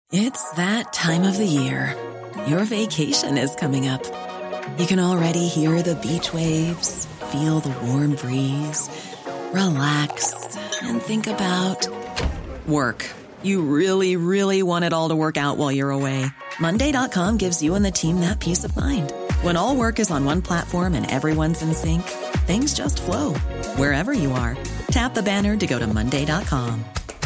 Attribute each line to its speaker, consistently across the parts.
Speaker 1: It's that time of the year. Your vacation is coming up. You can already hear the beach waves, feel the warm breeze, relax, and think about work. You really, really want it all to work out while you're away. Monday.com gives you and the team that peace of mind. When all work is on one platform and everyone's in sync, things just flow. Wherever you are, tap the banner to go to Monday.com.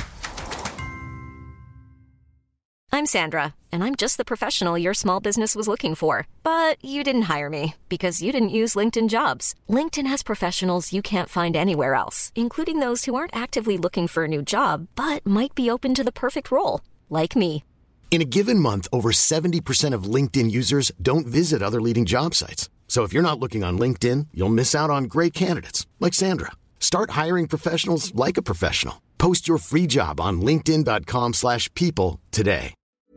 Speaker 2: I'm Sandra, and I'm just the professional your small business was looking for. But you didn't hire me because you didn't use LinkedIn Jobs. LinkedIn has professionals you can't find anywhere else, including those who aren't actively looking for a new job, but might be open to the perfect role, like me.
Speaker 3: In a given month, over 70% of LinkedIn users don't visit other leading job sites. So if you're not looking on LinkedIn, you'll miss out on great candidates like Sandra. Start hiring professionals like a professional. Post your free job on linkedin.com/people today.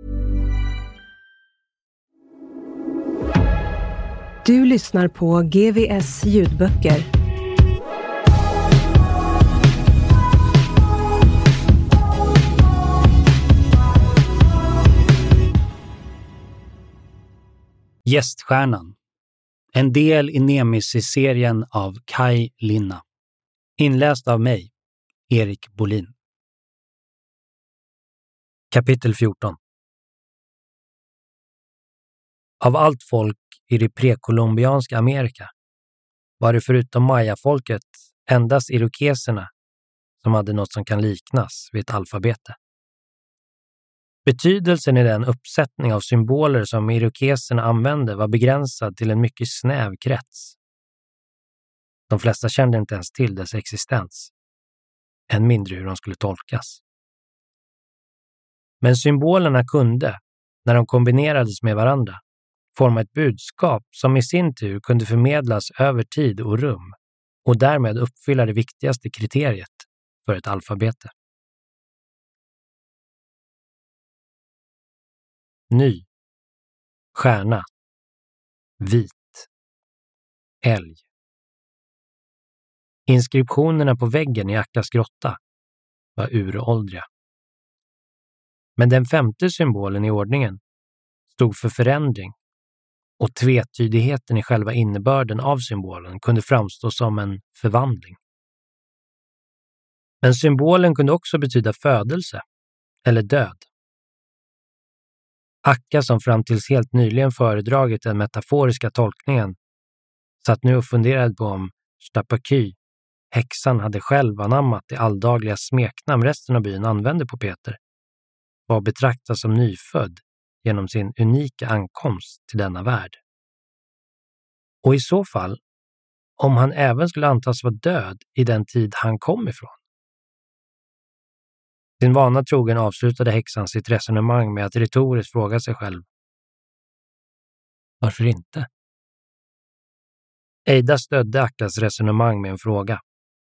Speaker 4: Du lyssnar på GVS ljudböcker.
Speaker 5: Gäststjärnan. En del i Nemesis-serien av Kai Linna. Inläst av mig, Erik Bolin. Kapitel 14. Av allt folk i det prekolumbianska Amerika var det förutom mayafolket endast irokeserna som hade något som kan liknas vid ett alfabete. Betydelsen i den uppsättning av symboler som irokeserna använde var begränsad till en mycket snäv krets. De flesta kände inte ens till dess existens, än mindre hur de skulle tolkas. Men symbolerna kunde, när de kombinerades med varandra, forma ett budskap som i sin tur kunde förmedlas över tid och rum och därmed uppfylla det viktigaste kriteriet för ett alfabete. Ny, stjärna, vit, älg. Inskriptionerna på väggen i Akkas grotta var uråldriga. Men den femte symbolen i ordningen stod för förändring och tvetydigheten i själva innebörden av symbolen kunde framstå som en förvandling. Men symbolen kunde också betyda födelse eller död. Akka, som fram tills helt nyligen föredragit den metaforiska tolkningen, satt nu och funderade på om Stapaky, häxan, hade själv anammat det alldagliga smeknamn resten av byn använde på Peter, var betraktad som nyfödd genom sin unika ankomst till denna värld. Och i så fall, om han även skulle antas vara död i den tid han kom ifrån. Sin vana trogen avslutade häxan sitt resonemang med att retoriskt fråga sig själv: varför inte? Eida stödde Akkas resonemang med en fråga.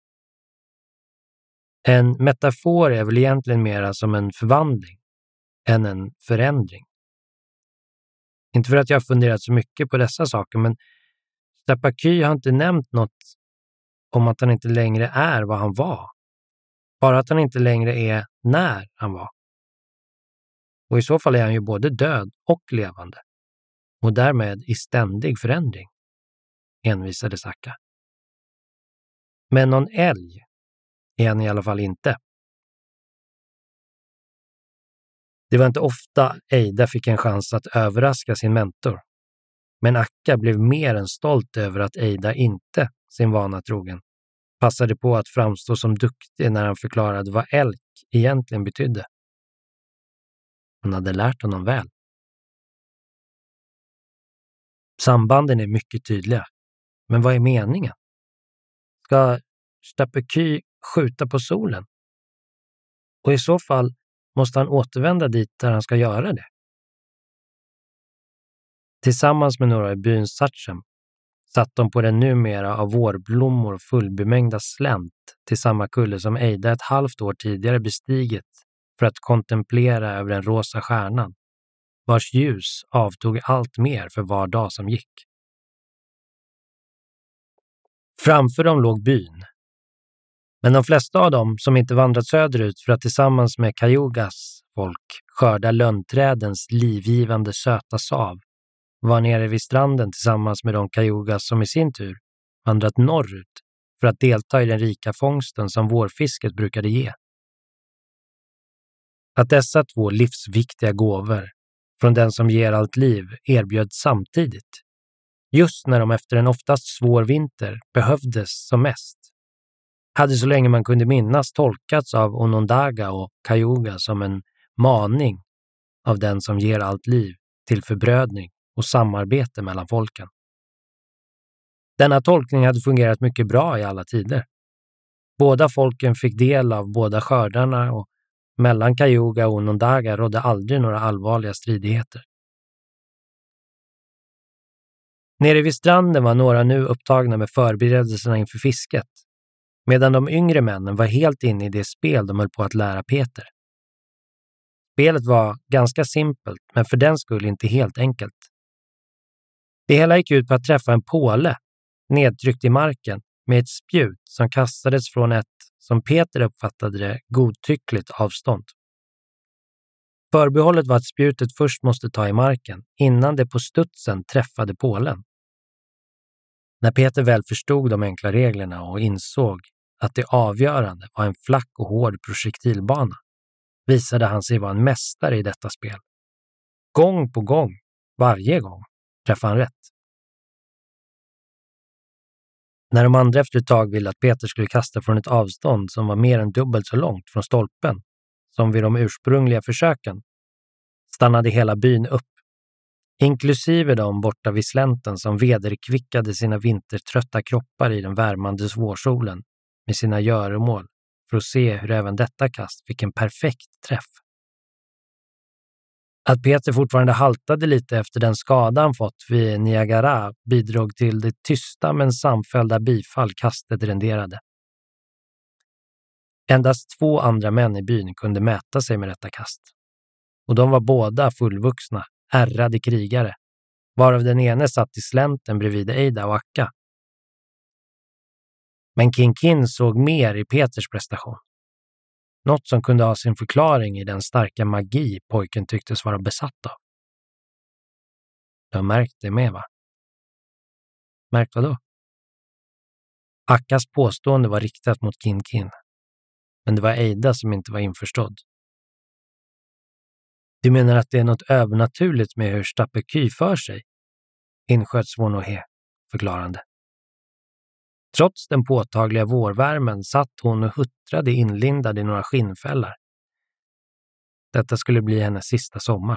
Speaker 5: En metafor är väl egentligen mera som en förvandling än en förändring. Inte för att jag har funderat så mycket på dessa saker, men Stapaky har inte nämnt något om att han inte längre är vad han var. Bara att han inte längre är när han var. Och i så fall är han ju både död och levande. Och därmed i ständig förändring, envisade Akka. Men någon älg är han i alla fall inte. Det var inte ofta Eida fick en chans att överraska sin mentor. Men Akka blev mer än stolt över att Eida inte, sin vana trogen, passade på att framstå som duktig när han förklarade vad älg egentligen betydde. Han hade lärt honom väl. Sambanden är mycket tydliga. Men vad är meningen? Ska Stapaky skjuta på solen? Och i så fall måste han återvända dit där han ska göra det. Tillsammans med några i byns Sachem satt de på den numera av vårblommor fullbemängda slänt till samma kulle som Eida ett halvt år tidigare bestigit för att kontemplera över den rosa stjärnan, vars ljus avtog allt mer för var dag som gick. Framför dem låg byn, Men de flesta av dem som inte vandrat söderut för att tillsammans med Cayugas folk skörda lönnträdens livgivande söta sav var nere vid stranden tillsammans med de Cayugas som i sin tur vandrat norrut för att delta i den rika fångsten som vårfisket brukade ge. Att dessa två livsviktiga gåvor från den som ger allt liv erbjöds samtidigt, just när de efter en oftast svår vinter behövdes som mest, hade så länge man kunde minnas tolkats av Onondaga och Cayuga som en maning av den som ger allt liv till förbrödning och samarbete mellan folken. Denna tolkning hade fungerat mycket bra i alla tider. Båda folken fick del av båda skördarna och mellan Cayuga och Onondaga rådde aldrig några allvarliga stridigheter. Nere vid stranden var några nu upptagna med förberedelserna inför fisket, medan de yngre männen var helt inne i det spel de höll på att lära Peter. Spelet var ganska simpelt, men för den skull inte helt enkelt. Det hela gick ut på att träffa en påle, nedtryckt i marken, med ett spjut som kastades från ett, som Peter uppfattade det, godtyckligt avstånd. Förbehållet var att spjutet först måste ta i marken, innan det på studsen träffade pålen. När Peter väl förstod de enkla reglerna och insåg att det avgörande var en flack och hård projektilbana, visade han sig vara en mästare i detta spel. Gång på gång, varje gång, träffade han rätt. När de andra efter ett tag ville att Peter skulle kasta från ett avstånd som var mer än dubbelt så långt från stolpen som vid de ursprungliga försöken, stannade hela byn upp, inklusive de borta vid slänten som vederkvickade sina vintertrötta kroppar i den värmande vårsolen med sina göromål för att se hur även detta kast fick en perfekt träff. Att Peter fortfarande haltade lite efter den skada han fått vid Niagara bidrog till det tysta men samfällda bifall kastet renderade. Endast 2 andra män i byn kunde mäta sig med detta kast. Och de var båda fullvuxna, ärrade krigare, varav den ene satt i slänten bredvid Eida och Akka. Men Kin såg mer i Peters prestation. Något som kunde ha sin förklaring i den starka magi pojken tycktes vara besatt av. Du har märkt det med, va? Märkt vad då? Akkas påstående var riktat mot Kin. Men det var Eida som inte var införstådd. Du menar att det är något övernaturligt med hur Stapeky för sig? Insköt Svonohe, förklarande. Trots den påtagliga vårvärmen satt hon och huttrade inlindad i några skinnfällar. Detta skulle bli hennes sista sommar.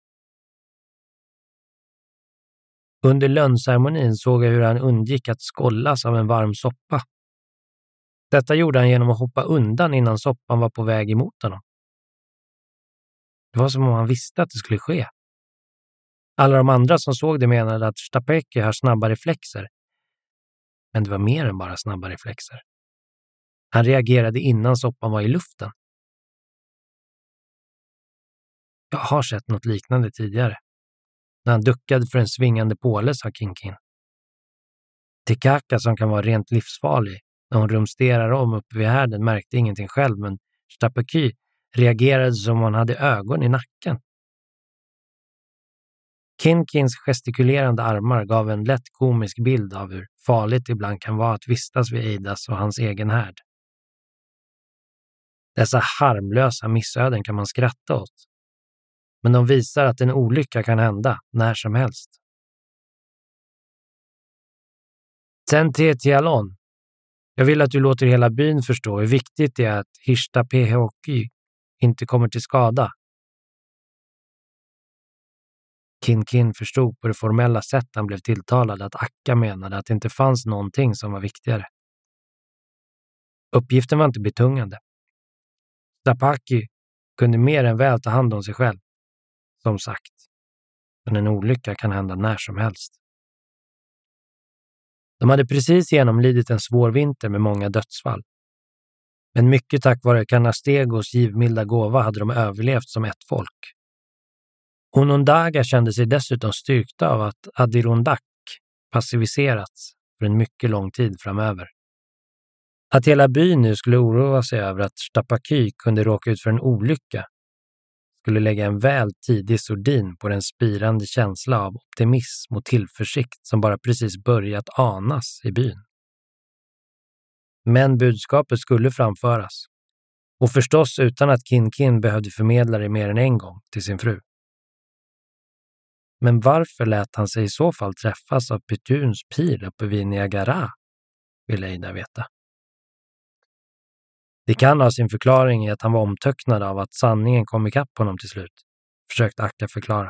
Speaker 5: Under lönnceremonin såg jag hur han undgick att skållas av en varm soppa. Detta gjorde han genom att hoppa undan innan soppan var på väg emot honom. Det var som om han visste att det skulle ske. Alla de andra som såg det menade att Stapeky har snabba reflexer. Men det var mer än bara snabba reflexer. Han reagerade innan soppan var i luften. Jag har sett något liknande tidigare. När han duckade för en svingande påle, sa Kin. Tikaka, som kan vara rent livsfarlig när hon rumsterar om uppe vid härden, märkte ingenting själv, men Stapeky reagerade som om han hade ögon i nacken. Kins gestikulerande armar gav en lätt komisk bild av hur farligt det ibland kan vara att vistas vid Eidas och hans egen härd. Dessa harmlösa missöden kan man skratta åt. Men de visar att en olycka kan hända när som helst. Sen till Tialon. Jag vill att du låter hela byn förstå hur viktigt det är att Hishtapehoky inte kommer till skada. Kin förstod på det formella sätt han blev tilltalad att Akka menade att det inte fanns någonting som var viktigare. Uppgiften var inte betungande. Stapeky kunde mer än väl ta hand om sig själv. Som sagt, men en olycka kan hända när som helst. De hade precis genomlidit en svår vinter med många dödsfall. Men mycket tack vare Canastegos givmilda gåva hade de överlevt som ett folk. Onondaga kände sig dessutom styrkta av att Adirondack passiviserats för en mycket lång tid framöver. Att hela byn nu skulle oroa sig över att Stapaky kunde råka ut för en olycka skulle lägga en väl tidig sordin på den spirande känsla av optimism och tillförsikt som bara precis börjat anas i byn. Men budskapet skulle framföras. Och förstås utan att Kin behövde förmedla det mer än en gång till sin fru. Men varför lät han sig i så fall träffas av Petuns pil uppe vid Niagara? Ville Ada veta. Det kan ha sin förklaring i att han var omtöcknad av att sanningen kom ikapp honom till slut, försökte Akka förklara.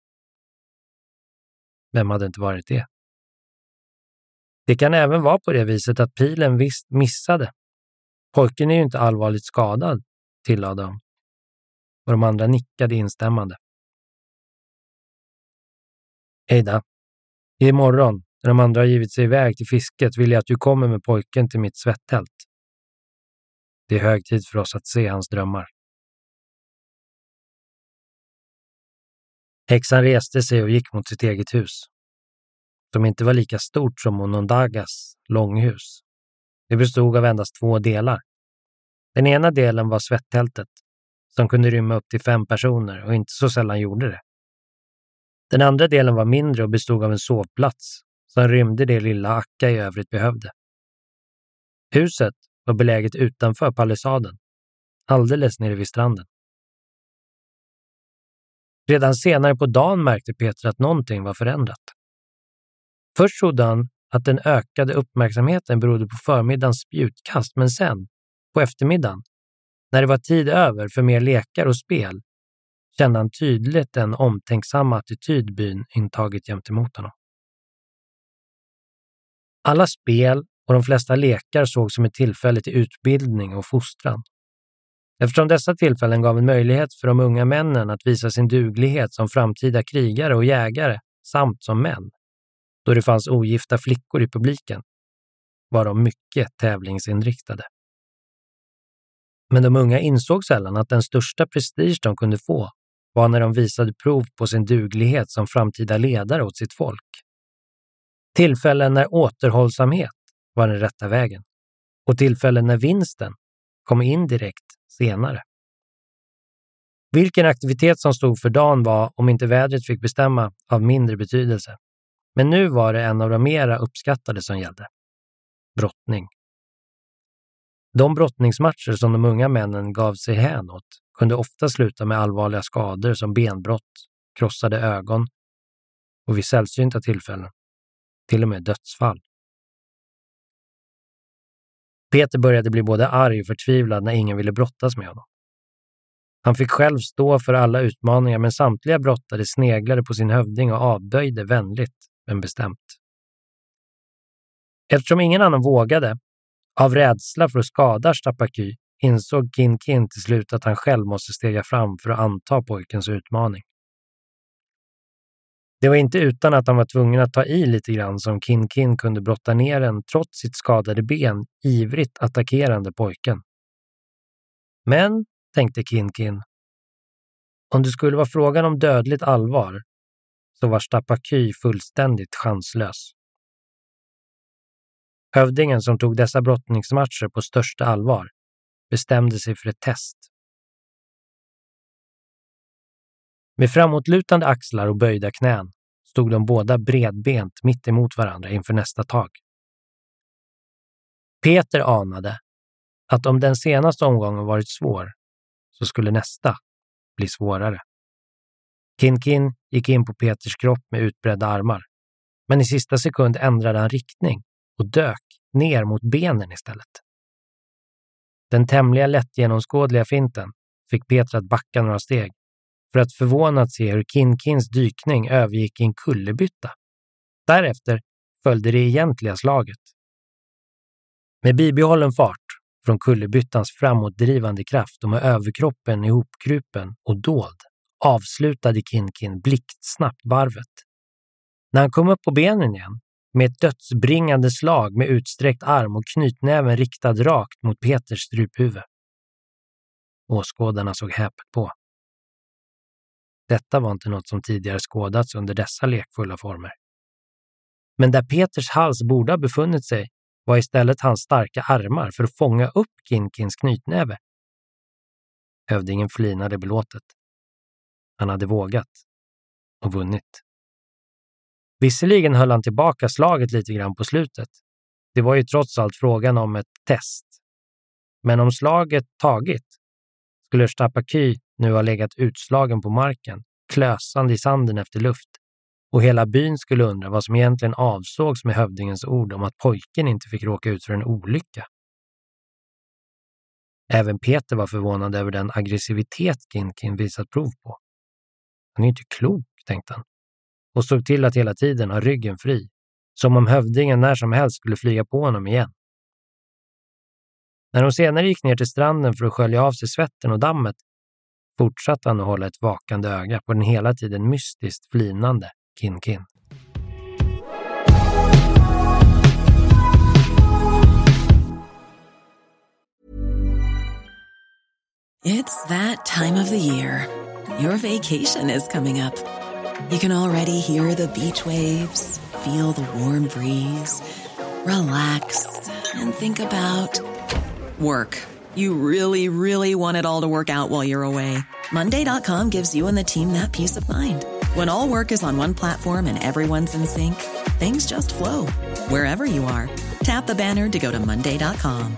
Speaker 5: Vem hade inte varit det? Det kan även vara på det viset att pilen visst missade. Pojken är ju inte allvarligt skadad, tillade de. Och de andra nickade instämmande. Ada, imorgon, när de andra har givit sig iväg till fisket, vill jag att du kommer med pojken till mitt svetttält. Det är hög tid för oss att se hans drömmar. Häxan reste sig och gick mot sitt eget hus. Som inte var lika stort som Onondagas långhus. Det bestod av endast 2 delar. Den ena delen var svettältet, som kunde rymma upp till 5 personer och inte så sällan gjorde det. Den andra delen var mindre och bestod av en sovplats, som rymde det lilla Akka i övrigt behövde. Huset var beläget utanför palissaden, alldeles nere vid stranden. Redan senare på dagen märkte Peter att någonting var förändrat. Först trodde han att den ökade uppmärksamheten berodde på förmiddagens spjutkast, men sen, på eftermiddagen, när det var tid över för mer lekar och spel, kände han tydligt den omtänksamma attityd byn intagit gentemot honom. Alla spel och de flesta lekar såg som ett tillfälle till utbildning och fostran. Eftersom dessa tillfällen gav en möjlighet för de unga männen att visa sin duglighet som framtida krigare och jägare samt som män, då det fanns ogifta flickor i publiken, var de mycket tävlingsinriktade. Men de unga insåg sällan att den största prestige de kunde få var när de visade prov på sin duglighet som framtida ledare åt sitt folk. Tillfällen när återhållsamhet var den rätta vägen och tillfällen när vinsten kom indirekt senare. Vilken aktivitet som stod för dagen var, om inte vädret fick bestämma, av mindre betydelse. Men nu var det en av de mera uppskattade som gällde. Brottning. De brottningsmatcher som de unga männen gav sig hän åt kunde ofta sluta med allvarliga skador som benbrott, krossade ögon och vid sällsynta tillfällen till och med dödsfall. Peter började bli både arg och förtvivlad när ingen ville brottas med honom. Han fick själv stå för alla utmaningar, men samtliga brottare sneglade på sin hövding och avböjde vänligt men bestämt. Eftersom ingen annan vågade, av rädsla för att skada Stapaky, insåg Kin till slut att han själv måste stega fram för att anta pojkens utmaning. Det var inte utan att han var tvungen att ta i lite grann som Kin kunde brotta ner en, trots sitt skadade ben, ivrigt attackerande pojken. Men, tänkte Kin, om det skulle vara frågan om dödligt allvar, så var Stapaky fullständigt chanslös. Hövdingen som tog dessa brottningsmatcher på största allvar bestämde sig för ett test. Med framåtlutande axlar och böjda knän stod de båda bredbent mitt emot varandra inför nästa tag. Peter anade att om den senaste omgången varit svår så skulle nästa bli svårare. Kin gick in på Peters kropp med utbredda armar, men i sista sekund ändrade han riktning och dök ner mot benen istället. Den tämliga lättgenomskådliga finten fick Peter att backa några steg för att förvånat se hur Kins dykning övergick i en kullerbytta. Därefter följde det egentliga slaget. Med bibehållen fart från kullerbyttans framåtdrivande kraft och med överkroppen ihopkrupen och dold avslutade Kin blixtsnabbt varvet. När han kom upp på benen igen, med ett dödsbringande slag med utsträckt arm och knytnäven riktad rakt mot Peters struphuvud. Åskådarna såg häpet på. Detta var inte något som tidigare skådats under dessa lekfulla former. Men där Peters hals borde ha befunnit sig var istället hans starka armar för att fånga upp Kinkins knytnäve. Hövdingen flinade belåtet. Han hade vågat och vunnit. Visserligen höll han tillbaka slaget lite grann på slutet. Det var ju trots allt frågan om ett test. Men om slaget tagit skulle Stapaky nu ha legat utslagen på marken, klösande i sanden efter luft, och hela byn skulle undra vad som egentligen avsågs med hövdingens ord om att pojken inte fick råka ut för en olycka. Även Peter var förvånad över den aggressivitet Kinkin visat prov på. Han är inte klok, tänkte han, och såg till att hela tiden ha ryggen fri, som om hövdingen när som helst skulle flyga på honom igen. När de senare gick ner till stranden för att skölja av sig svetten och dammet fortsatte han att hålla ett vakande öga på den hela tiden mystiskt flinande Kinkin.
Speaker 1: It's that time of the year. Your vacation is coming up. You can already hear the beach waves, feel the warm breeze, relax, and think about work. You really, really want it all to work out while you're away. Monday.com gives you and the team that peace of mind. When all work is on one platform and everyone's in sync, things just flow. Wherever you are, tap the banner to go to Monday.com.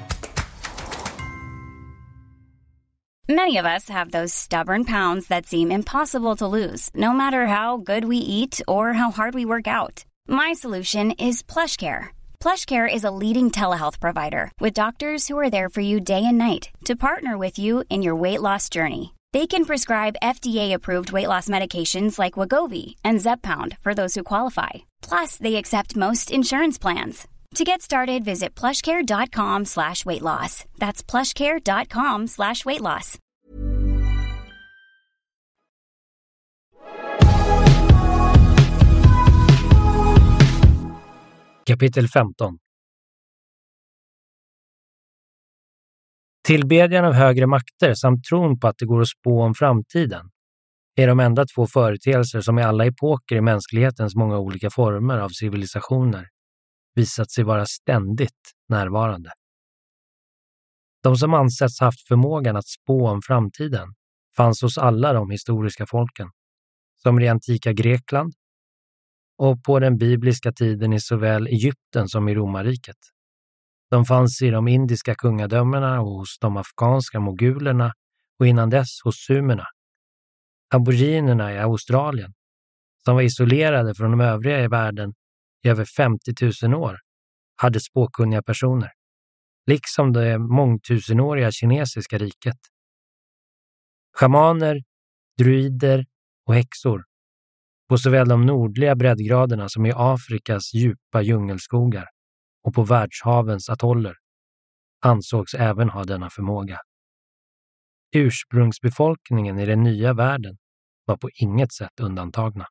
Speaker 6: Many of us have those stubborn pounds that seem impossible to lose, no matter how good we eat or how hard we work out. My solution is PlushCare. PlushCare is a leading telehealth provider with doctors who are there for you day and night to partner with you in your weight loss journey. They can prescribe FDA-approved weight loss medications like Wegovy and Zepbound for those who qualify. Plus, they accept most insurance plans. To get started, visit plushcare.com/weightloss. That's plushcare.com/weightloss.
Speaker 5: Kapitel 15. Tillbedjan av högre makter samt tron på att det går att spå om framtiden är de enda två företeelser som i alla epoker i mänsklighetens många olika former av civilisationer visat sig vara ständigt närvarande. De som ansetts haft förmågan att spå om framtiden fanns hos alla de historiska folken, som i antika Grekland och på den bibliska tiden i såväl Egypten som i romarriket. De fanns i de indiska kungadömena och hos de afghanska mogulerna och innan dess hos sumerna. Aboriginerna i Australien, som var isolerade från de övriga i världen i över 50 000 år, hade spåkunniga personer, liksom det mångtusenåriga kinesiska riket. Schamaner, druider och häxor på såväl de nordliga breddgraderna som i Afrikas djupa djungelskogar och på världshavens atoller ansågs även ha denna förmåga. Ursprungsbefolkningen i den nya världen var på inget sätt undantagna.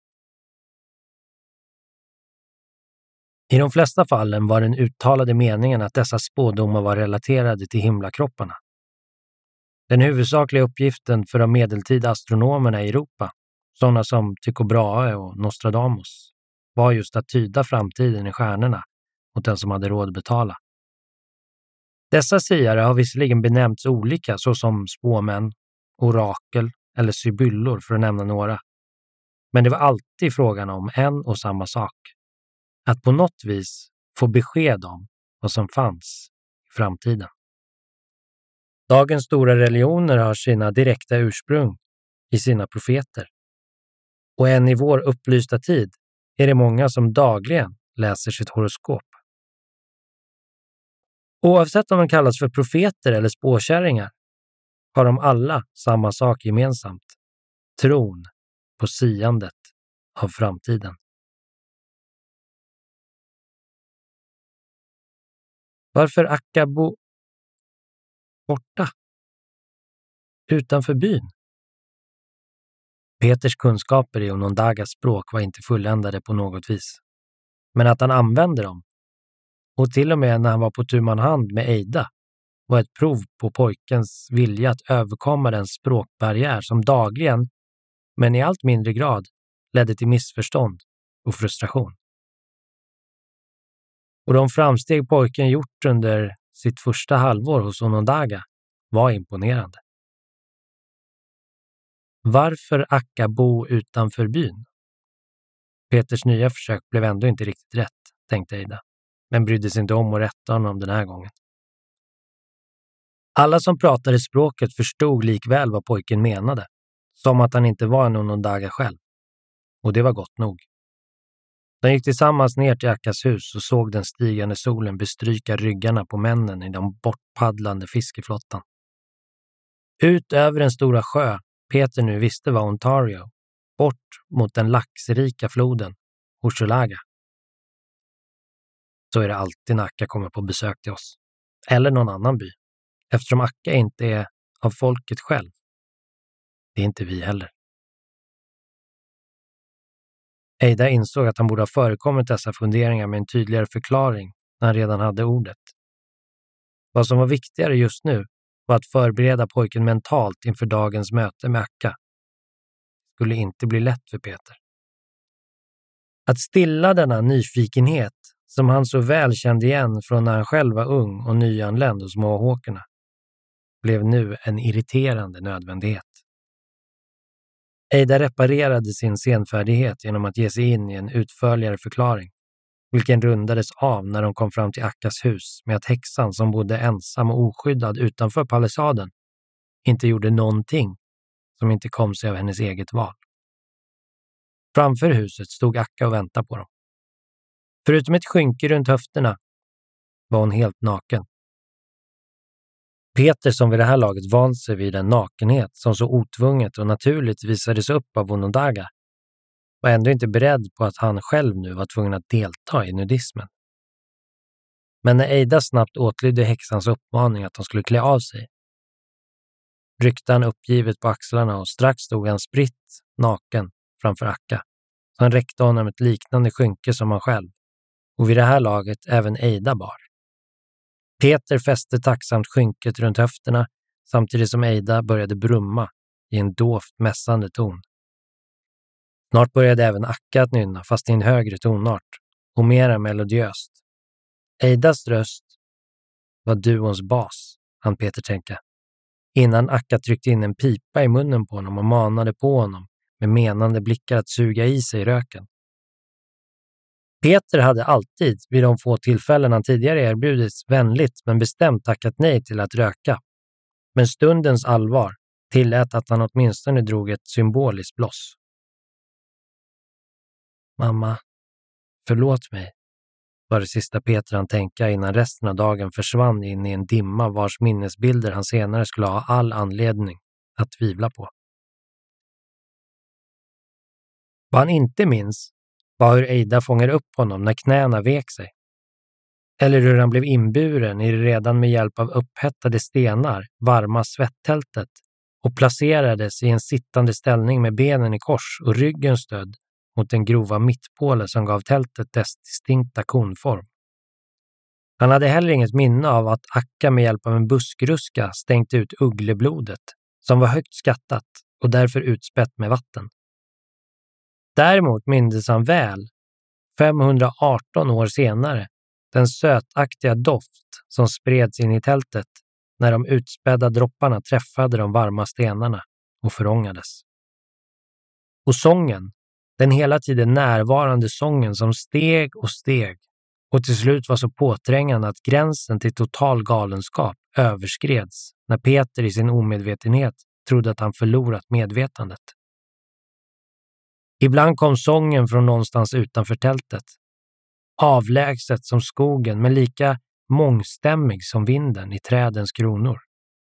Speaker 5: I de flesta fallen var den uttalade meningen att dessa spådomar var relaterade till himlakropparna. Den huvudsakliga uppgiften för de medeltida astronomerna i Europa, sådana som Tycho Brahe och Nostradamus, var just att tyda framtiden i stjärnorna åt den som hade råd att betala. Dessa siare har visserligen benämnts olika såsom spåmän, orakel eller sibyllor för att nämna några. Men det var alltid frågan om en och samma sak. Att på något vis få besked om vad som fanns i framtiden. Dagens stora religioner har sina direkta ursprung i sina profeter. Och än i vår upplysta tid är det många som dagligen läser sitt horoskop. Oavsett om de kallas för profeter eller spåkärringar har de alla samma sak gemensamt. Tron på siandet av framtiden. Varför Akabo borta? Utanför byn? Peters kunskaper i Onondagas språk var inte fulländade på något vis. Men att han använde dem, och till och med när han var på tu man hand med Eida, var ett prov på pojkens vilja att överkomma den språkbarriär som dagligen, men i allt mindre grad, ledde till missförstånd och frustration. Och de framsteg pojken gjort under sitt första halvår hos Onondaga var imponerande. Varför Akka bo utanför byn? Peters nya försök blev ändå inte riktigt rätt, tänkte Eida, men brydde sig inte om att rätta honom den här gången. Alla som pratade språket förstod likväl vad pojken menade, som att han inte var en Onondaga själv. Och det var gott nog. De gick tillsammans ner till Akkas hus och såg den stigande solen bestryka ryggarna på männen i den bortpaddlande fiskeflottan. Ut över den stora sjö Peter nu visste var Ontario, bort mot den laxrika floden Hochelaga. Så är det alltid när Akka kommer på besök till oss. Eller någon annan by. Eftersom Akka inte är av folket själv. Det är inte vi heller. Eida insåg att han borde ha förekommit dessa funderingar med en tydligare förklaring när han redan hade ordet. Vad som var viktigare just nu var att förbereda pojken mentalt inför dagens möte med Akka. Det skulle inte bli lätt för Peter. Att stilla denna nyfikenhet som han så väl kände igen från när han själv var ung och nyanländ hos Mohawkerna blev nu en irriterande nödvändighet. Eida reparerade sin senfärdighet genom att ge sig in i en utförligare förklaring, vilken rundades av när de kom fram till Akkas hus med att häxan som bodde ensam och oskyddad utanför palissaden inte gjorde någonting som inte kom sig av hennes eget val. Framför huset stod Akka och väntade på dem. Förutom ett skynke runt höfterna var hon helt naken. Peter, som vid det här laget vant sig vid en nakenhet som så otvunget och naturligt visades upp av Onondaga, var ändå inte beredd på att han själv nu var tvungen att delta i nudismen. Men när Eida snabbt åtlydde häxans uppmaning att han skulle klä av sig, ryckte han uppgivet på axlarna och strax stod han spritt naken framför Akka. Så han räckte honom ett liknande skynke som han själv, och vid det här laget även Eida bar. Peter fäste tacksamt skynket runt höfterna samtidigt som Eida började brumma i en dovt mässande ton. Snart började även Akka att nynna, fast i en högre tonart och mera melodiöst. Eidas röst var duons bas, hann Peter tänka, innan Akka tryckte in en pipa i munnen på honom och manade på honom med menande blickar att suga i sig röken. Peter hade alltid, vid de få tillfällen han tidigare erbjudits, vänligt men bestämt tackat nej till att röka. Men stundens allvar tillät att han åtminstone drog ett symboliskt bloss. Mamma, förlåt mig, var det sista Peter han tänka innan resten av dagen försvann in i en dimma vars minnesbilder han senare skulle ha all anledning att tvivla på. Vad han inte minns var hur Eida fångade upp honom när knäna vek sig. Eller hur han blev inburen i det redan med hjälp av upphettade stenar varma svettältet och placerades i en sittande ställning med benen i kors och ryggen stödd mot den grova mittpåle som gav tältet dess distinkta konform. Han hade heller inget minne av att Akka med hjälp av en buskruska stängt ut uggleblodet, som var högt skattat och därför utspätt med vatten. Däremot mindes han väl, 518 år senare, den sötaktiga doft som spreds in i tältet när de utspädda dropparna träffade de varma stenarna och förångades. Och sången, den hela tiden närvarande sången som steg och till slut var så påträngande att gränsen till total galenskap överskreds när Peter i sin omedvetenhet trodde att han förlorat medvetandet. Ibland kom sången från någonstans utanför tältet, avlägset som skogen men lika mångstämmig som vinden i trädens kronor.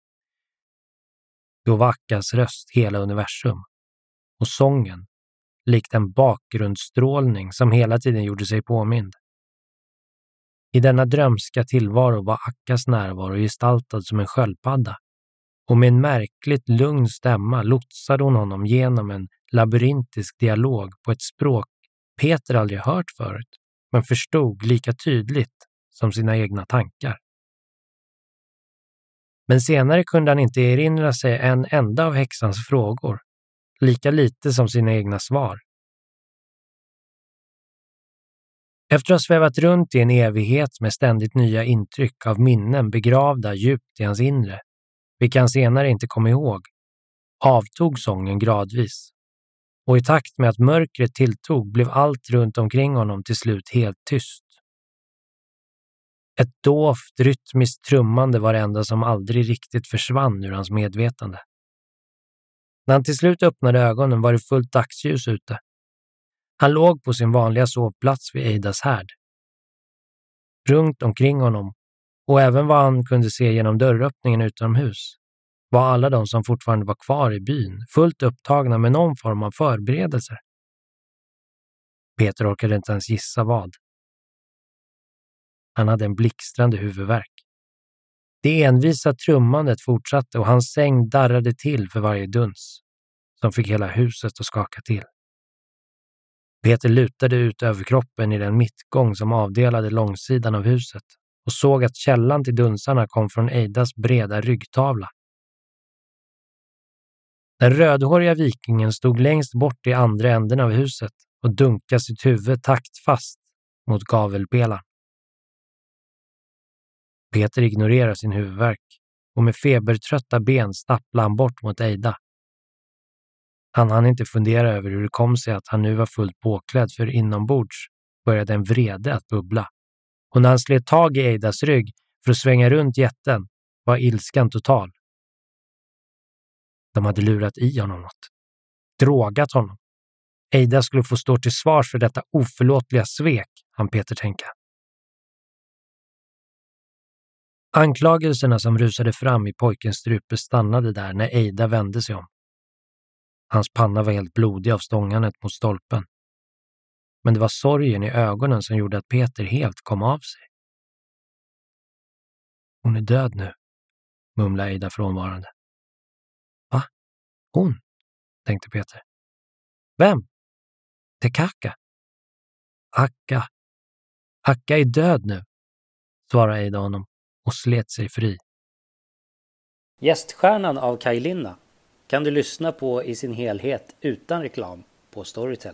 Speaker 5: Då var Akkas röst hela universum och sången likt en bakgrundsstrålning som hela tiden gjorde sig påmind. I denna drömska tillvaro var Akkas närvaro gestaltad som en sköldpadda och med en märkligt lugn stämma lotsade hon honom genom en labyrintisk dialog på ett språk Peter aldrig hört förut men förstod lika tydligt som sina egna tankar. Men senare kunde han inte erinra sig en enda av häxans frågor, lika lite som sina egna svar. Efter att ha svävat runt i en evighet med ständigt nya intryck av minnen begravda djupt i hans inre, vilka han senare inte kom ihåg, avtog sången gradvis. Och i takt med att mörkret tilltog blev allt runt omkring honom till slut helt tyst. Ett dovt, rytmiskt trummande var det enda som aldrig riktigt försvann ur hans medvetande. När han till slut öppnade ögonen var det fullt dagsljus ute. Han låg på sin vanliga sovplats vid Eidas härd. Runt omkring honom, och även vad han kunde se genom dörröppningen utomhus, var alla de som fortfarande var kvar i byn fullt upptagna med någon form av förberedelser. Peter orkade inte ens gissa vad. Han hade en blixtrande huvudvärk. Det envisa trummandet fortsatte och hans säng darrade till för varje duns, som fick hela huset att skaka till. Peter lutade ut över kroppen i den mittgång som avdelade långsidan av huset och såg att källan till dunsarna kom från Eidas breda ryggtavla. Den rödhåriga vikingen stod längst bort i andra änden av huset och dunkade sitt huvud taktfast mot gavelpelaren. Peter ignorerade sin huvudvärk och med febertrötta ben stapplade han bort mot Eida. Han hann inte fundera över hur det kom sig att han nu var fullt påklädd, för inombords började en vrede att bubbla. Och när han slet tag i Eidas rygg för att svänga runt jätten var ilskan total. De hade lurat i honom något. Drogat honom. Eida skulle få stå till svars för detta oförlåtliga svek, han Peter tänka. Anklagelserna som rusade fram i pojkens strupe stannade där när Eida vände sig om. Hans panna var helt blodig av stångandet mot stolpen. Men det var sorgen i ögonen som gjorde att Peter helt kom av sig. Hon är död nu, mumlade Eida frånvarande. Va? Hon? Tänkte Peter. Vem? Tekaka? Akka är död nu, svarade Eida honom och slet sig fri.
Speaker 7: Gäststjärnan av Kaj Linna kan du lyssna på i sin helhet utan reklam på Storytel.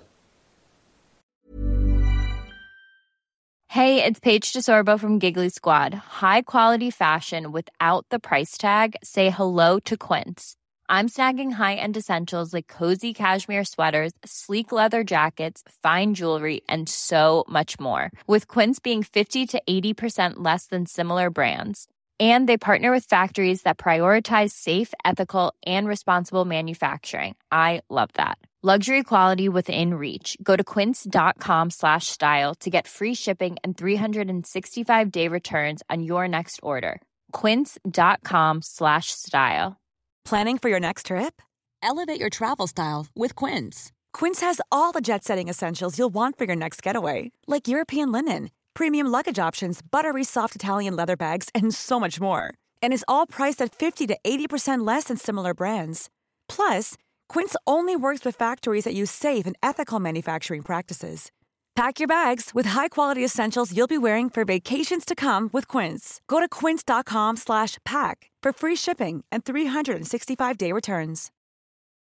Speaker 8: Hey, it's Paige DeSorbo from Giggly Squad. High quality fashion without the price tag. Say hello to Quince. I'm snagging high-end essentials like cozy cashmere sweaters, sleek leather jackets, fine jewelry, and so much more. With Quince being 50 to 80% less than similar brands. And they partner with factories that prioritize safe, ethical, and responsible manufacturing. I love that. Luxury quality within reach. Go to quince.com/style to get free shipping and 365-day returns on your next order. Quince.com/style.
Speaker 9: Planning for your next trip? Elevate your travel style with Quince. Quince has all the jet-setting essentials you'll want for your next getaway, like European linen, premium luggage options, buttery soft Italian leather bags, and so much more. And is all priced at 50 to 80% less than similar brands. Plus, Quince only works with factories that use safe and ethical manufacturing practices. Pack your bags with high-quality essentials you'll be wearing for vacations to come with Quince. Go to quince.com/pack for free shipping and 365-day returns.